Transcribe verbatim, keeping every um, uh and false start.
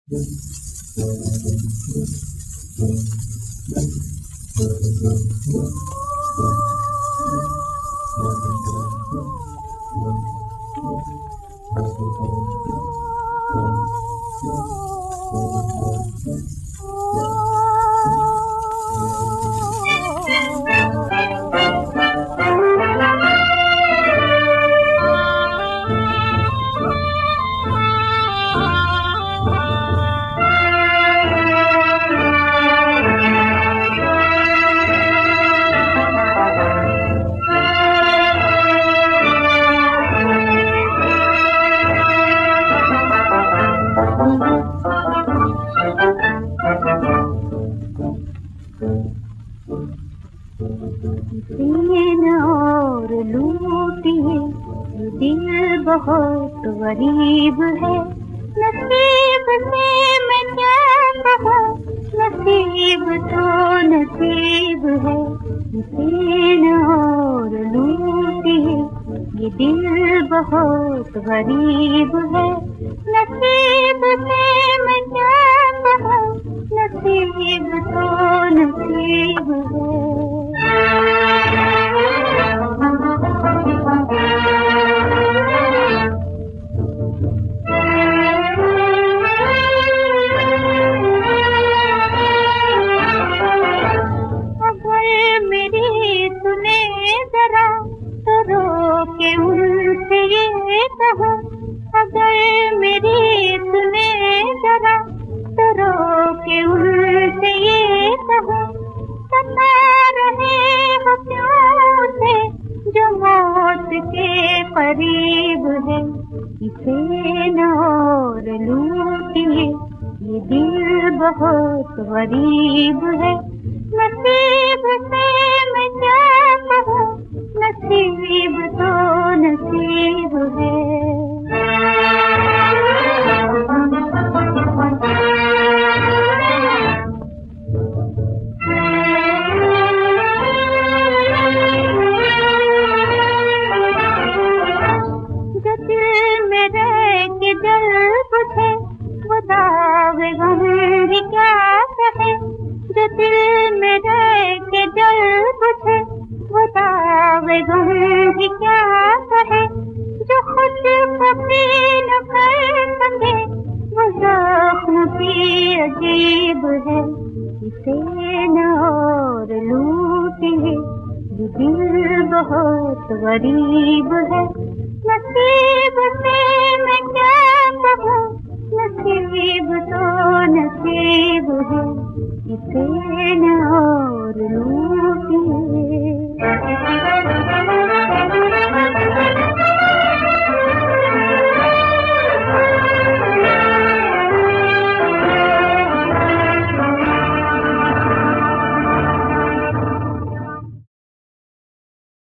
दिन और लूटिए, दिल बहुत गरीब है। नसीब से मैं क्या कहूँ, नसीब तो नसीब है। दिन और लूटिए, ये दिल बहुत गरीब है। नसीब से मैं क्या कहूँ, नसीब तो नसीब है। अगर मेरी सुने जरा तो रो के उनसे ये कहो, अगर मेरी सुने जरा तो रो के उनसे ये कहो, सता रहे हो क्यों से जो मौत के करीब है। इसे न और लूटिए, ये दिल बहुत गरीब है। नसीब से मैं क्या कहूँ, नसीब तो नसीब है। जो दिल में रह के जल बुझे, वो दावे गम भी क्या कहे। जो दिल में रह के जल बुझे, वो दावे गम भी क्या कहे। जो खुद कभी न कर सके, वो जख्म भी अजीब है। इसे न और लूटिए, ये दिल बहुत गरीब है। नसीब से मैं क्या कहूँ, नसीब तो नसीब है। इसे न